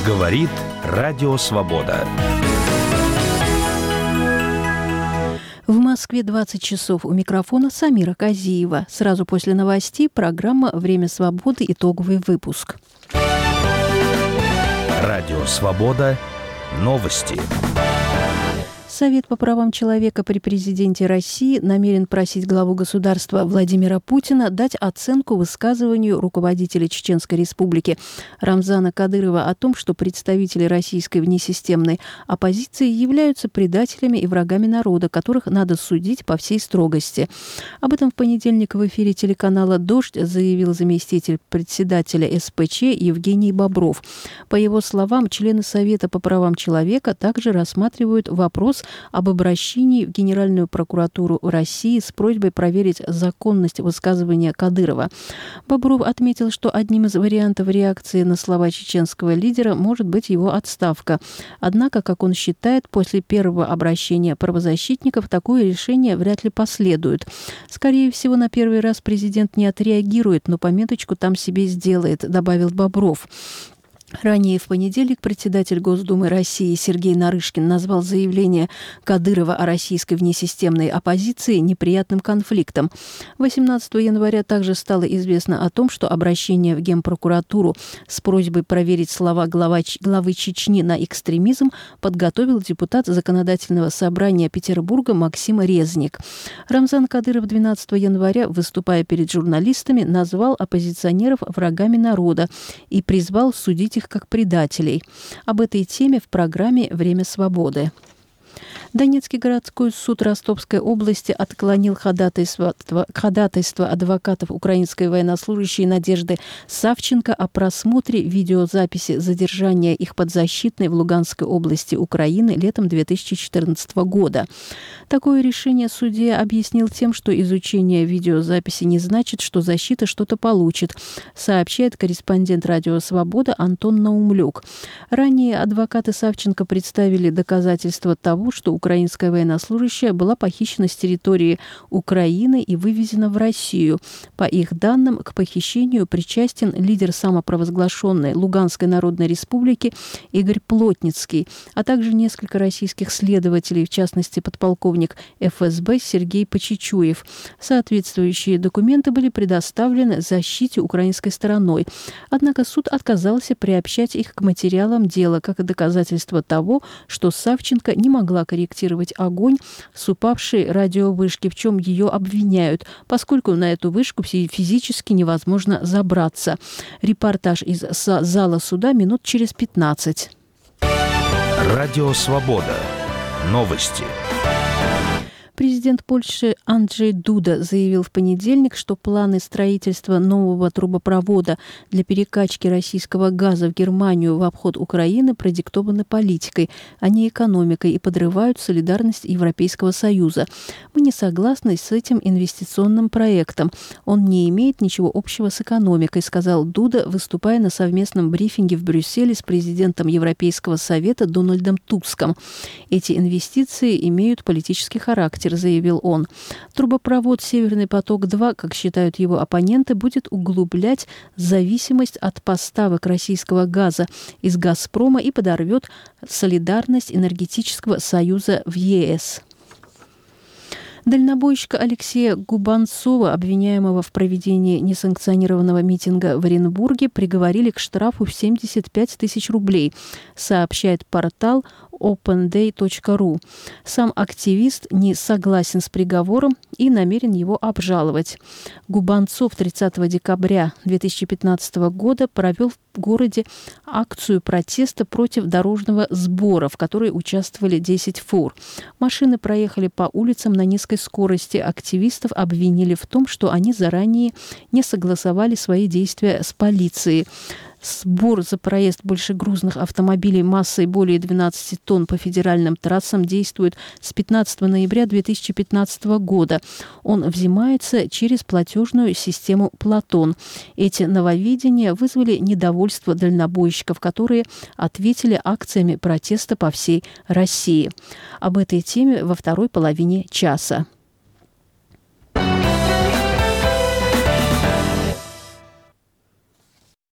Говорит Радио Свобода. В Москве 20 часов. У микрофона Самира Казиева. Сразу после новостей программа «Время свободы». Итоговый выпуск. Радио Свобода. Новости. Совет по правам человека при президенте России намерен просить главу государства Владимира Путина дать оценку высказыванию руководителя Чеченской Республики Рамзана Кадырова о том, что представители российской внесистемной оппозиции являются предателями и врагами народа, которых надо судить по всей строгости. Об этом в понедельник в эфире телеканала «Дождь» заявил заместитель председателя СПЧ Евгений Бобров. По его словам, члены Совета по правам человека также рассматривают вопрос об обращении в Генеральную прокуратуру России с просьбой проверить законность высказывания Кадырова. Бобров отметил, что одним из вариантов реакции на слова чеченского лидера может быть его отставка. Однако, как он считает, после первого обращения правозащитников такое решение вряд ли последует. Скорее всего, на первый раз президент не отреагирует, но пометочку там себе сделает, добавил Бобров. Ранее в понедельник председатель Госдумы России Сергей Нарышкин назвал заявление Кадырова о российской внесистемной оппозиции неприятным конфликтом. 18 января также стало известно о том, что обращение в Генпрокуратуру с просьбой проверить слова главы Чечни на экстремизм подготовил депутат Законодательного собрания Петербурга Максим Резник. Рамзан Кадыров 12 января, выступая перед журналистами, назвал оппозиционеров врагами народа и призвал судить их как предателей. Об этой теме в программе «Время свободы». Донецкий городской суд Ростовской области отклонил ходатайство адвокатов украинской военнослужащей Надежды Савченко о просмотре видеозаписи задержания их подзащитной в Луганской области Украины летом 2014 года. Такое решение судья объяснил тем, что изучение видеозаписи не значит, что защита что-то получит, сообщает корреспондент «Радио Свобода» Антон Наумлюк. Ранее адвокаты Савченко представили доказательства того, что украинская военнослужащая была похищена с территории Украины и вывезена в Россию. По их данным, к похищению причастен лидер самопровозглашенной Луганской Народной Республики Игорь Плотницкий, а также несколько российских следователей, в частности, подполковник ФСБ Сергей Почечуев. Соответствующие документы были предоставлены защите украинской стороной. Однако суд отказался приобщать их к материалам дела, как доказательство того, что Савченко не могла корректировать огонь с упавшей радиовышки, в чем ее обвиняют, поскольку на эту вышку физически невозможно забраться. Репортаж из зала суда минут через 15. Радио Свобода. Новости. Президент Польши Анджей Дуда заявил в понедельник, что планы строительства нового трубопровода для перекачки российского газа в Германию в обход Украины продиктованы политикой, а не экономикой, и подрывают солидарность Европейского Союза. Мы не согласны с этим инвестиционным проектом. Он не имеет ничего общего с экономикой, сказал Дуда, выступая на совместном брифинге в Брюсселе с президентом Европейского Совета Дональдом Туском. Эти инвестиции имеют политический характер, заявил он. Трубопровод «Северный поток-2», как считают его оппоненты, будет углублять зависимость от поставок российского газа из «Газпрома» и подорвет солидарность энергетического союза в ЕС. Дальнобойщика Алексея Губанцова, обвиняемого в проведении несанкционированного митинга в Оренбурге, приговорили к штрафу в 75 тысяч рублей, сообщает портал openday.ru. Сам активист не согласен с приговором и намерен его обжаловать. Губанцов 30 декабря 2015 года провел в городе акцию протеста против дорожного сбора, в которой участвовали 10 фур. Машины проехали по улицам на низкой скорости. Активистов обвинили в том, что они заранее не согласовали свои действия с полицией. Сбор за проезд большегрузных автомобилей массой более 12 тонн по федеральным трассам действует с 15 ноября 2015 года. Он взимается через платежную систему «Платон». Эти нововведения вызвали недовольство дальнобойщиков, которые ответили акциями протеста по всей России. Об этой теме во второй половине часа.